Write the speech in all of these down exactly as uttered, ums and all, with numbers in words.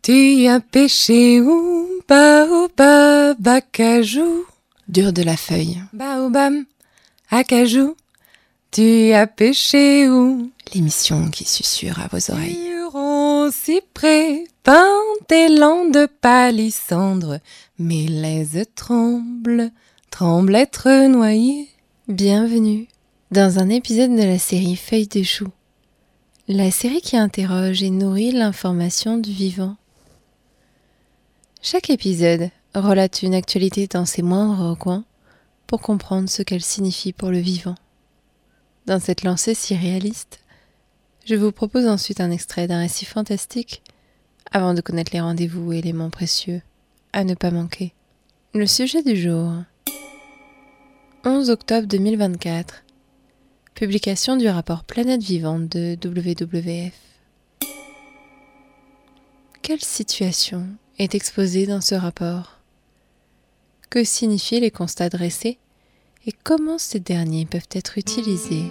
Tu as pêché où? Baobab, acajou. Dur de la feuille. Baobab, acajou. Tu as pêché où? L'émission qui susurre à vos oreilles. Huron, cyprès, pin, élan de palissandre. Mes laises tremblent, tremblent être noyées. Bienvenue dans un épisode de la série Feuilles de chou. La série qui interroge et nourrit l'information du vivant. Chaque épisode relate une actualité dans ses moindres recoins pour comprendre ce qu'elle signifie pour le vivant. Dans cette lancée si réaliste, je vous propose ensuite un extrait d'un récit fantastique avant de connaître les rendez-vous et éléments précieux à ne pas manquer. Le sujet du jour. onze octobre deux mille vingt-quatre. Publication du rapport Planète Vivante de W W F. Quelle situation est exposée dans ce rapport? Que signifient les constats dressés et comment ces derniers peuvent être utilisés?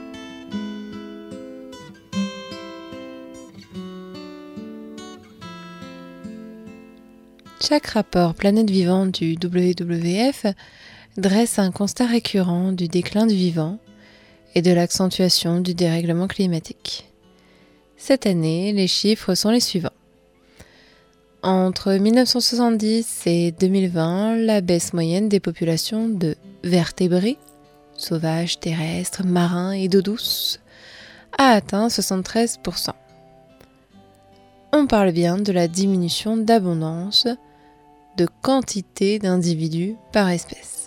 Chaque rapport Planète Vivante du W W F dresse un constat récurrent du déclin du vivant et de l'accentuation du dérèglement climatique. Cette année, les chiffres sont les suivants. Entre mille neuf cent soixante-dix et deux mille vingt, la baisse moyenne des populations de vertébrés, sauvages, terrestres, marins et d'eau douce, a atteint soixante-treize pour cent. On parle bien de la diminution d'abondance, de quantité d'individus par espèce.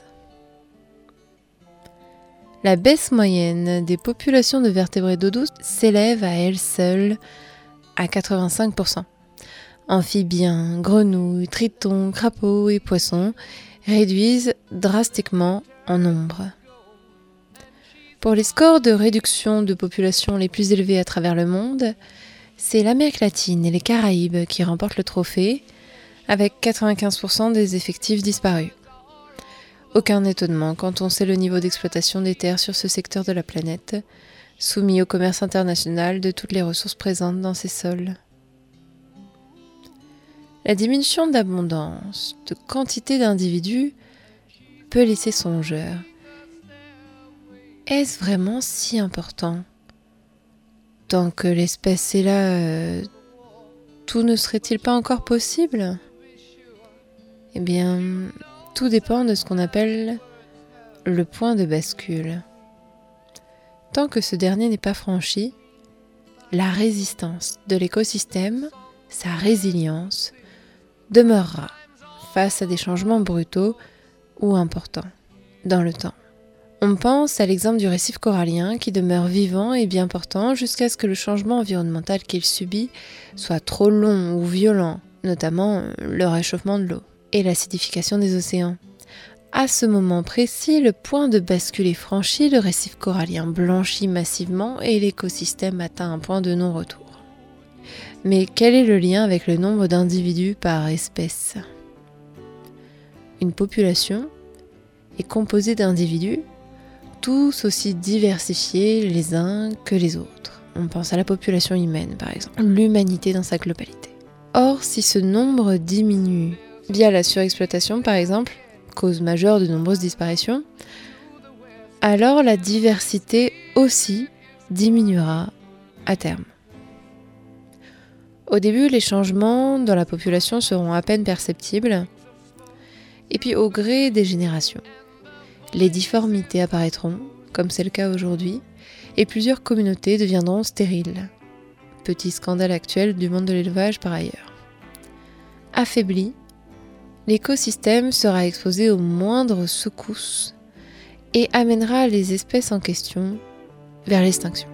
La baisse moyenne des populations de vertébrés d'eau douce s'élève à elle seule à quatre-vingt-cinq pour cent. Amphibiens, grenouilles, tritons, crapauds et poissons réduisent drastiquement en nombre. Pour les scores de réduction de population les plus élevés à travers le monde, c'est l'Amérique latine et les Caraïbes qui remportent le trophée, avec quatre-vingt-quinze pour cent des effectifs disparus. Aucun étonnement quand on sait le niveau d'exploitation des terres sur ce secteur de la planète, soumis au commerce international de toutes les ressources présentes dans ces sols. La diminution d'abondance, de quantité d'individus, peut laisser songeur. Est-ce vraiment si important? Tant que l'espèce est là, euh, tout ne serait-il pas encore possible? Eh bien, tout dépend de ce qu'on appelle le point de bascule. Tant que ce dernier n'est pas franchi, la résistance de l'écosystème, sa résilience, demeurera face à des changements brutaux ou importants dans le temps. On pense à l'exemple du récif corallien qui demeure vivant et bien portant jusqu'à ce que le changement environnemental qu'il subit soit trop long ou violent, notamment le réchauffement de l'eau et l'acidification des océans. À ce moment précis, le point de bascule est franchi, le récif corallien blanchit massivement et l'écosystème atteint un point de non-retour. Mais quel est le lien avec le nombre d'individus par espèce? Une population est composée d'individus tous aussi diversifiés les uns que les autres. On pense à la population humaine par exemple, l'humanité dans sa globalité. Or, si ce nombre diminue via la surexploitation par exemple, cause majeure de nombreuses disparitions, alors la diversité aussi diminuera à terme. Au début, les changements dans la population seront à peine perceptibles, et puis au gré des générations, les difformités apparaîtront, comme c'est le cas aujourd'hui, et plusieurs communautés deviendront stériles. Petit scandale actuel du monde de l'élevage par ailleurs. Affaibli, l'écosystème sera exposé aux moindres secousses et amènera les espèces en question vers l'extinction.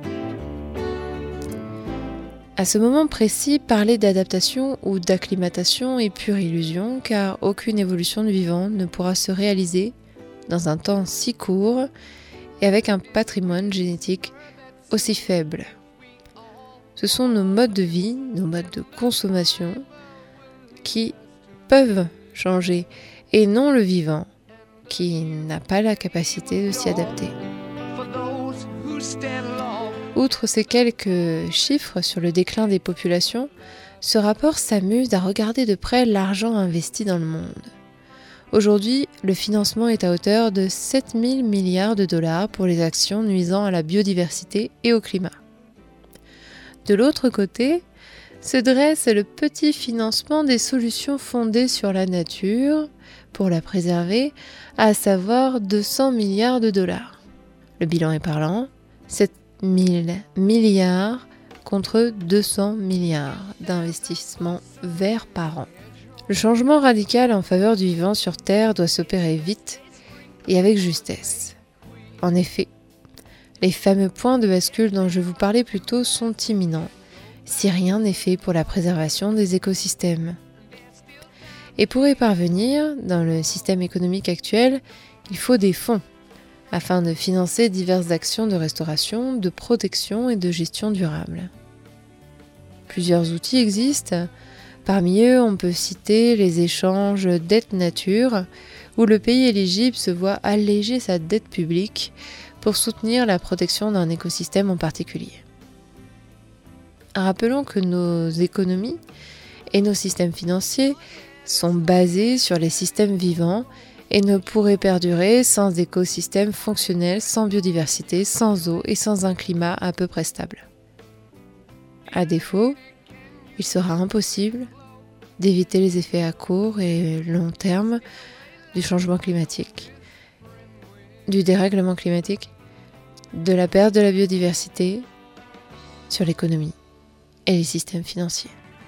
À ce moment précis, parler d'adaptation ou d'acclimatation est pure illusion car aucune évolution du vivant ne pourra se réaliser dans un temps si court et avec un patrimoine génétique aussi faible. Ce sont nos modes de vie, nos modes de consommation qui peuvent changer et non le vivant qui n'a pas la capacité de s'y adapter. Outre ces quelques chiffres sur le déclin des populations, Ce rapport s'amuse à regarder de près l'argent investi dans le monde. Aujourd'hui, le financement est à hauteur de sept mille milliards de dollars pour les actions nuisant à la biodiversité et au climat. De l'autre côté, se dresse le petit financement des solutions fondées sur la nature pour la préserver, à savoir deux cents milliards de dollars. Le bilan est parlant, sept mille milliards contre deux cents milliards d'investissements verts par an. Le changement radical en faveur du vivant sur Terre doit s'opérer vite et avec justesse. En effet, les fameux points de bascule dont je vous parlais plus tôt sont imminents, si rien n'est fait pour la préservation des écosystèmes. Et pour y parvenir, dans le système économique actuel, il faut des fonds, afin de financer diverses actions de restauration, de protection et de gestion durable. Plusieurs outils existent. Parmi eux, on peut citer les échanges dette nature, où le pays éligible se voit alléger sa dette publique pour soutenir la protection d'un écosystème en particulier. Rappelons que nos économies et nos systèmes financiers sont basés sur les systèmes vivants et ne pourraient perdurer sans écosystèmes fonctionnels, sans biodiversité, sans eau et sans un climat à peu près stable. À défaut, il sera impossible d'éviter les effets à court et long terme du changement climatique, du dérèglement climatique, de la perte de la biodiversité sur l'économie et les systèmes financiers.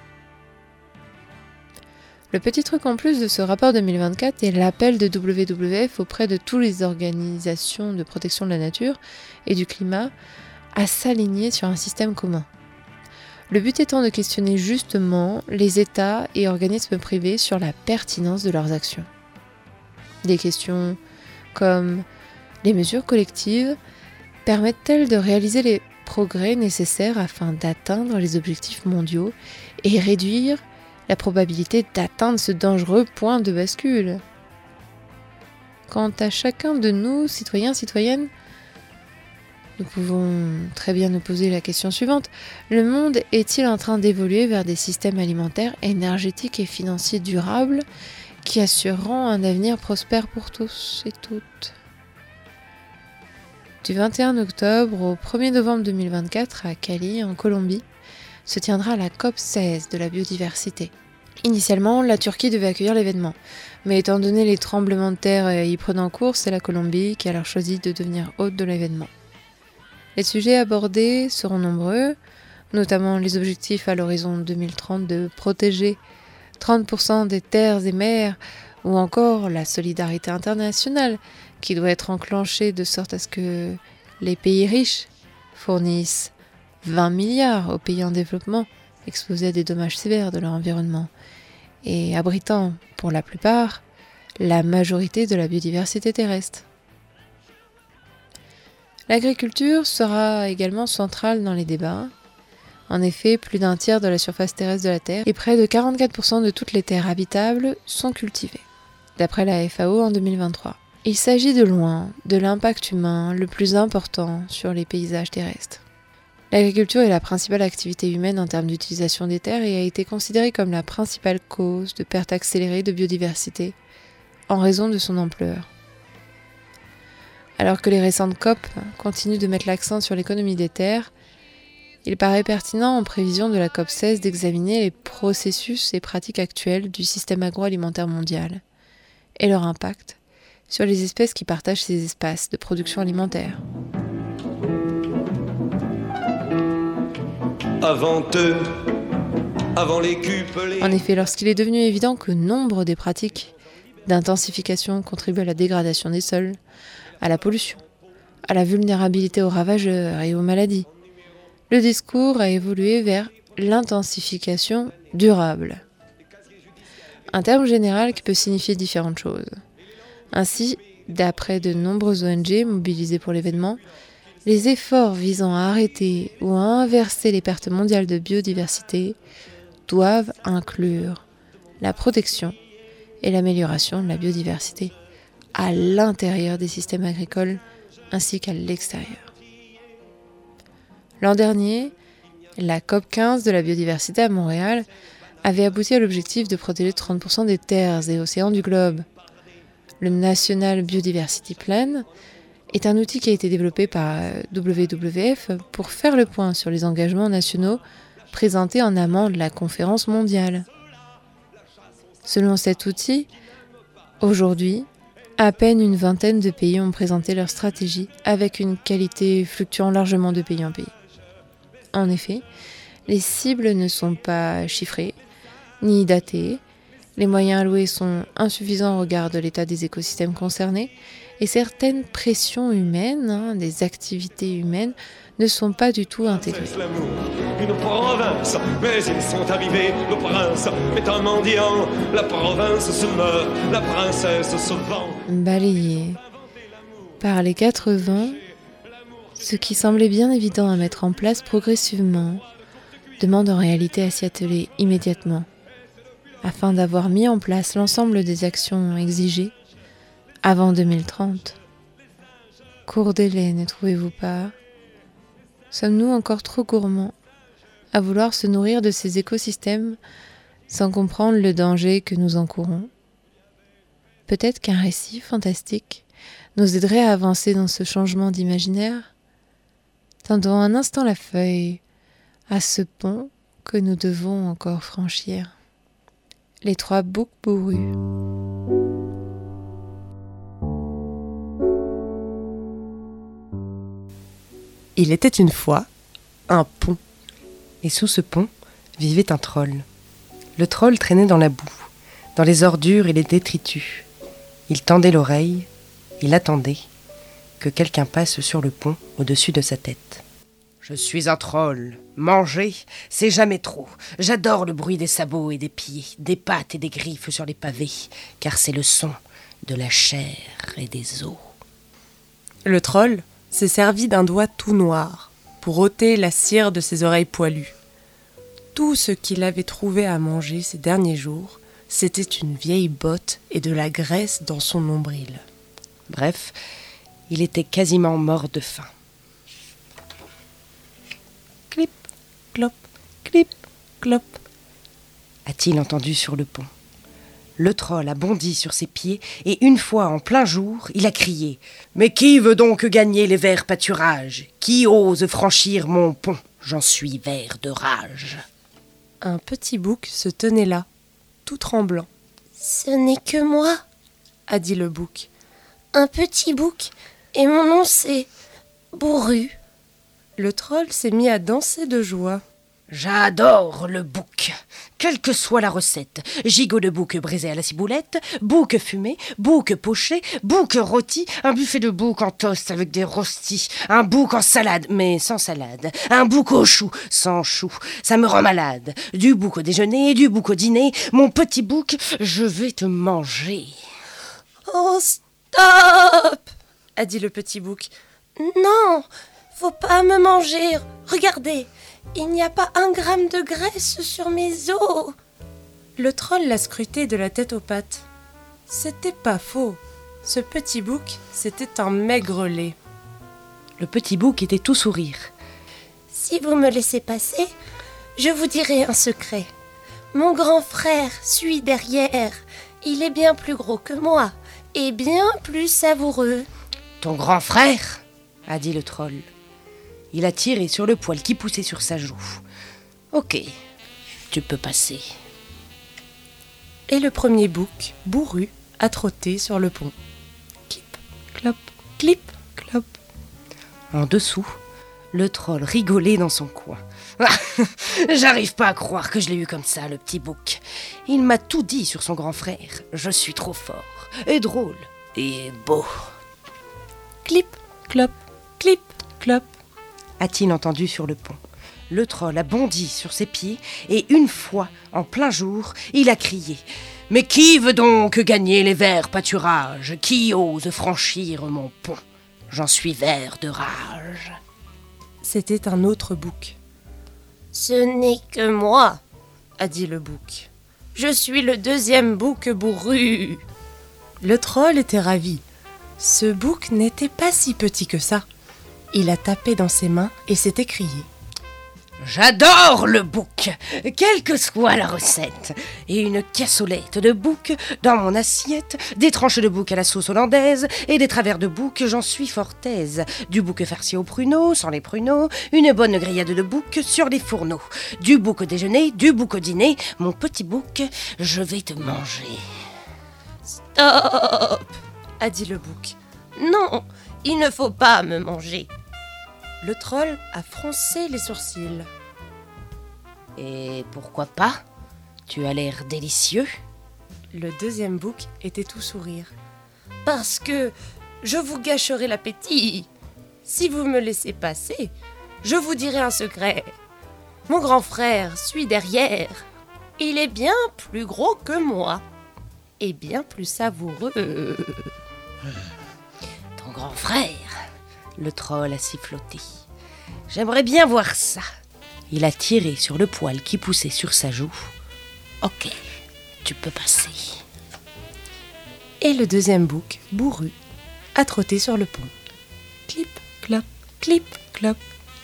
Le petit truc en plus de ce rapport deux mille vingt-quatre est l'appel de W W F auprès de toutes les organisations de protection de la nature et du climat à s'aligner sur un système commun. Le but étant de questionner justement les États et organismes privés sur la pertinence de leurs actions. Des questions comme les mesures collectives permettent-elles de réaliser les progrès nécessaires afin d'atteindre les objectifs mondiaux et réduire la probabilité d'atteindre ce dangereux point de bascule. Quant à chacun de nous, citoyens, citoyennes, nous pouvons très bien nous poser la question suivante. Le monde est-il en train d'évoluer vers des systèmes alimentaires, énergétiques et financiers durables qui assureront un avenir prospère pour tous et toutes ? Du vingt et un octobre au premier novembre deux mille vingt-quatre à Cali, en Colombie, se tiendra la COP seize de la biodiversité. Initialement, la Turquie devait accueillir l'événement, mais étant donné les tremblements de terre y prenant cours, c'est la Colombie qui a alors choisi de devenir hôte de l'événement. Les sujets abordés seront nombreux, notamment les objectifs à l'horizon deux mille trente de protéger trente pour cent des terres et mers, ou encore la solidarité internationale qui doit être enclenchée de sorte à ce que les pays riches fournissent vingt milliards aux pays en développement exposés à des dommages sévères de leur environnement et abritant, pour la plupart, la majorité de la biodiversité terrestre. L'agriculture sera également centrale dans les débats. En effet, plus d'un tiers de la surface terrestre de la Terre et près de quarante-quatre pour cent de toutes les terres habitables sont cultivées, d'après la F A O en deux mille vingt-trois. Il s'agit de loin de l'impact humain le plus important sur les paysages terrestres. L'agriculture est la principale activité humaine en termes d'utilisation des terres et a été considérée comme la principale cause de perte accélérée de biodiversité en raison de son ampleur. Alors que les récentes COP continuent de mettre l'accent sur l'économie des terres, il paraît pertinent en prévision de la COP seize d'examiner les processus et pratiques actuelles du système agroalimentaire mondial et leur impact sur les espèces qui partagent ces espaces de production alimentaire. Avant eux, avant les cupes, les... En effet, lorsqu'il est devenu évident que nombre des pratiques d'intensification contribuent à la dégradation des sols, à la pollution, à la vulnérabilité aux ravageurs et aux maladies, le discours a évolué vers l'intensification durable. Un terme général qui peut signifier différentes choses. Ainsi, d'après de nombreuses O N G mobilisées pour l'événement, les efforts visant à arrêter ou à inverser les pertes mondiales de biodiversité doivent inclure la protection et l'amélioration de la biodiversité à l'intérieur des systèmes agricoles ainsi qu'à l'extérieur. L'an dernier, la COP quinze de la biodiversité à Montréal avait abouti à l'objectif de protéger trente pour cent des terres et océans du globe. Le National Biodiversity Plan est un outil qui a été développé par W W F pour faire le point sur les engagements nationaux présentés en amont de la conférence mondiale. Selon cet outil, aujourd'hui, à peine une vingtaine de pays ont présenté leur stratégie avec une qualité fluctuant largement de pays en pays. En effet, les cibles ne sont pas chiffrées ni datées, les moyens alloués sont insuffisants au regard de l'état des écosystèmes concernés et certaines pressions humaines, hein, des activités humaines, ne sont pas du tout intégrées. Une province, mais ils sont arrivés, le prince est un mendiant, la province se meurt, la princesse se vend. Balayé par les quatre vents, ce qui semblait bien évident à mettre en place progressivement demande en réalité à s'y atteler immédiatement, afin d'avoir mis en place l'ensemble des actions exigées avant deux mille trente. Court délai, ne trouvez-vous pas ? Sommes-nous encore trop gourmands à vouloir se nourrir de ces écosystèmes sans comprendre le danger que nous encourons ? Peut-être qu'un récit fantastique nous aiderait à avancer dans ce changement d'imaginaire. Tendons un instant la feuille à ce pont que nous devons encore franchir. Les trois boucs bourrus. Il était une fois un pont, et sous ce pont vivait un troll. Le troll traînait dans la boue, dans les ordures et les détritus. Il tendait l'oreille, il attendait que quelqu'un passe sur le pont au-dessus de sa tête. « Je suis un troll. Manger, c'est jamais trop. J'adore le bruit des sabots et des pieds, des pattes et des griffes sur les pavés, car c'est le son de la chair et des os. » Le troll s'est servi d'un doigt tout noir pour ôter la cire de ses oreilles poilues. Tout ce qu'il avait trouvé à manger ces derniers jours, c'était une vieille botte et de la graisse dans son nombril. Bref, il était quasiment mort de faim. Clip, clop, clip, clop, a-t-il entendu sur le pont. Le troll a bondi sur ses pieds et une fois en plein jour, il a crié « Mais qui veut donc gagner les verts pâturages ? Qui ose franchir mon pont ? J'en suis vert de rage. » Un petit bouc se tenait là, tout tremblant. « Ce n'est que moi, » a dit le bouc. « Un petit bouc, et mon nom c'est Bourru. » Le troll s'est mis à danser de joie. J'adore le bouc, quelle que soit la recette. Gigot de bouc braisé à la ciboulette, bouc fumé, bouc poché, bouc rôti, un buffet de bouc en toast avec des rostis, un bouc en salade, mais sans salade, un bouc au chou, sans chou, ça me rend malade. Du bouc au déjeuner, du bouc au dîner, mon petit bouc, je vais te manger. Oh, stop ! A dit le petit bouc. Non, faut pas me manger, regardez. Il n'y a pas un gramme de graisse sur mes os. Le troll l'a scruté de la tête aux pattes. C'était pas faux. Ce petit bouc, c'était un maigre lait. Le petit bouc était tout sourire. Si vous me laissez passer, je vous dirai un secret. Mon grand frère suit derrière. Il est bien plus gros que moi et bien plus savoureux. Ton grand frère ? A dit le troll. Il a tiré sur le poil qui poussait sur sa joue. Ok, tu peux passer. Et le premier bouc, Bourru, a trotté sur le pont. Clip, clop, clip, clop. En dessous, le troll rigolait dans son coin. J'arrive pas à croire que je l'ai eu comme ça, le petit bouc. Il m'a tout dit sur son grand frère. Je suis trop fort, et drôle, et beau. Clip, clop, clip, clop, a-t-il entendu sur le pont. Le troll a bondi sur ses pieds et une fois, en plein jour, il a crié « Mais qui veut donc gagner les verts pâturages ? Qui ose franchir mon pont ? J'en suis vert de rage. » C'était un autre bouc. « Ce n'est que moi, » a dit le bouc. « Je suis le deuxième bouc bourru. » Le troll était ravi. Ce bouc n'était pas si petit que ça. Il a tapé dans ses mains et s'est écrié. J'adore le bouc, quelle que soit la recette. Et une cassolette de bouc dans mon assiette, des tranches de bouc à la sauce hollandaise et des travers de bouc, j'en suis fort aise. Du bouc farci aux pruneaux, sans les pruneaux, une bonne grillade de bouc sur les fourneaux. Du bouc au déjeuner, du bouc au dîner, mon petit bouc, je vais te manger. Stop, a dit le bouc. Non, il ne faut pas me manger. Le troll a froncé les sourcils. Et pourquoi pas? Tu as l'air délicieux. Le deuxième bouc était tout sourire. Parce que je vous gâcherai l'appétit. Si vous me laissez passer, je vous dirai un secret. Mon grand frère suit derrière. Il est bien plus gros que moi et bien plus savoureux. Ton grand frère, le troll a siffloté. J'aimerais bien voir ça. Il a tiré sur le poil qui poussait sur sa joue. Ok, tu peux passer. Et le deuxième bouc, bourru, a trotté sur le pont. Clip, clop, clip, clop.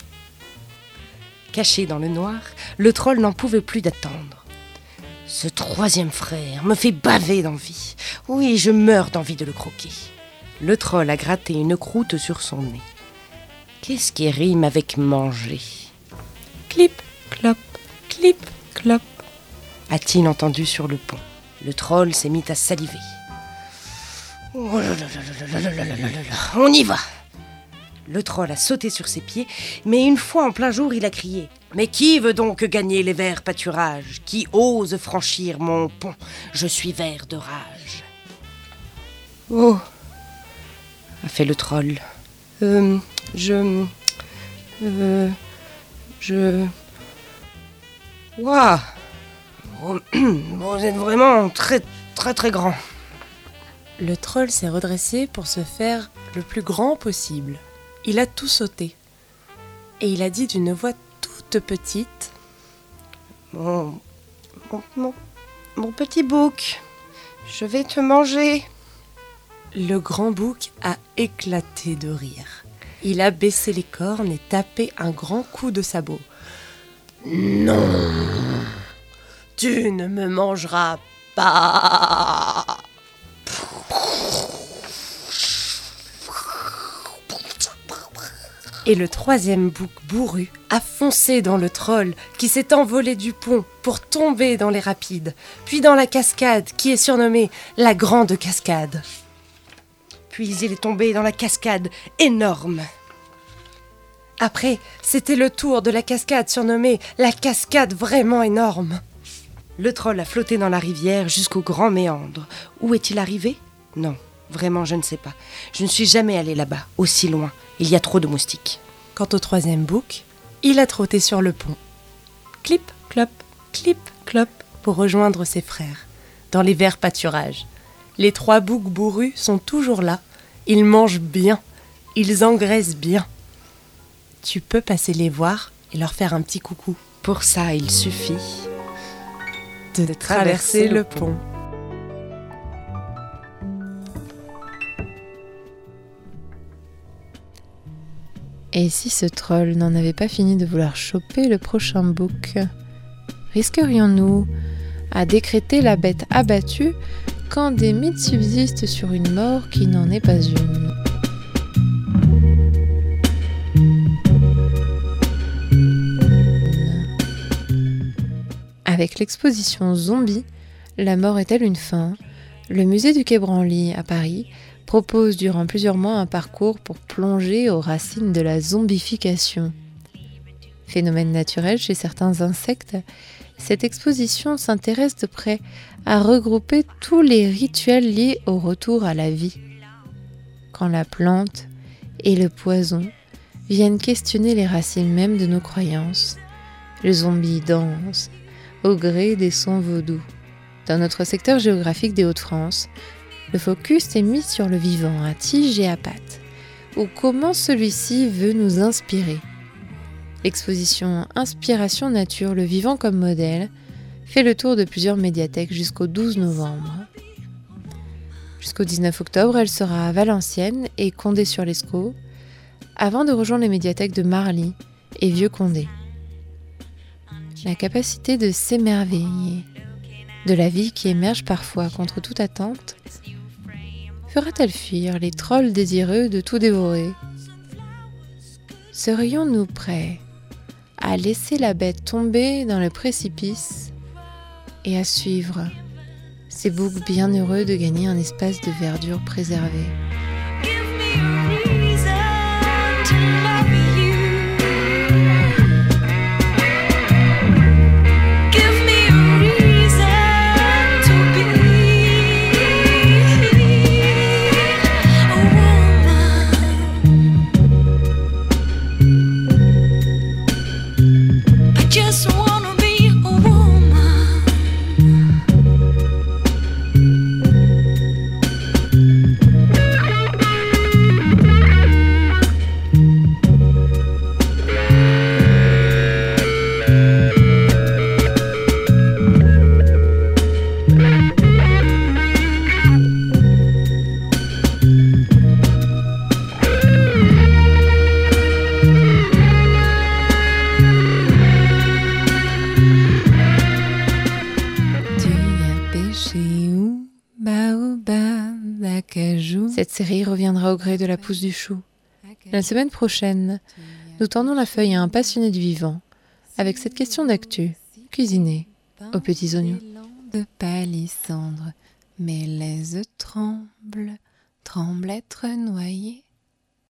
Caché dans le noir, le troll n'en pouvait plus d'attendre. Ce troisième frère me fait baver d'envie. Oui, je meurs d'envie de le croquer. Le troll a gratté une croûte sur son nez. Qu'est-ce qui rime avec manger? Clip, clop, clip, clop, a-t-il entendu sur le pont. Le troll s'est mis à saliver. Oh là là là là là là là là là. On y va. Le troll a sauté sur ses pieds, mais une fois en plein jour, il a crié. Mais qui veut donc gagner les verts pâturages? Qui ose franchir mon pont? Je suis vert de rage. Oh, a fait le troll. Euh, je... Euh... Je... Waouh! Vous, vous êtes vraiment très, très, très grand. Le troll s'est redressé pour se faire le plus grand possible. Il a tout sauté. Et il a dit d'une voix toute petite... Mon, mon, mon, mon petit bouc, je vais te manger. Le grand bouc a éclaté de rire. Il a baissé les cornes et tapé un grand coup de sabot. Non, tu ne me mangeras pas. Et le troisième bouc bourru a foncé dans le troll qui s'est envolé du pont pour tomber dans les rapides, puis dans la cascade qui est surnommée la Grande Cascade. Puis il est tombé dans la cascade énorme. Après, c'était le tour de la cascade surnommée la Cascade vraiment énorme. Le troll a flotté dans la rivière jusqu'au grand méandre. Où est-il arrivé? Non, vraiment je ne sais pas. Je ne suis jamais allé là-bas, aussi loin. Il y a trop de moustiques. Quant au troisième bouc, il a trotté sur le pont. Clip, clop, clip, clop, pour rejoindre ses frères, dans les verts pâturages. Les trois boucs bourrus sont toujours là. Ils mangent bien. Ils engraissent bien. Tu peux passer les voir et leur faire un petit coucou. Pour ça, il suffit de, de traverser, traverser le pont. pont. Et si ce troll n'en avait pas fini de vouloir choper le prochain bouc? Risquerions-nous à décréter la bête abattue quand des mythes subsistent sur une mort qui n'en est pas une? Avec l'exposition Zombie, la mort est-elle une fin? Le musée du Quai Branly à Paris propose durant plusieurs mois un parcours pour plonger aux racines de la zombification. Phénomène naturel chez certains insectes, cette exposition s'intéresse de près à regrouper tous les rituels liés au retour à la vie. Quand la plante et le poison viennent questionner les racines mêmes de nos croyances, le zombie danse au gré des sons vaudous. Dans notre secteur géographique des Hauts-de-France, le focus est mis sur le vivant à tige et à pattes, ou comment celui-ci veut nous inspirer. L'exposition Inspiration Nature, le vivant comme modèle, fait le tour de plusieurs médiathèques jusqu'au douze novembre. Jusqu'au dix-neuf octobre, elle sera à Valenciennes et Condé-sur-Lescaut, avant de rejoindre les médiathèques de Marly et Vieux-Condé. la capacité de s'émerveiller de la vie qui émerge parfois contre toute attente, fera-t-elle fuir les trolls désireux de tout dévorer? Serions-nous prêts à laisser la bête tomber dans le précipice et à suivre ces boucs bien heureux de gagner un espace de verdure préservé? Cette série reviendra au gré de la pousse du chou. La semaine prochaine, nous tendons la feuille à un passionné du vivant, avec cette question d'actu, cuisinée aux petits oignons. De palissandre, mes laises tremblent, tremblent être noyées.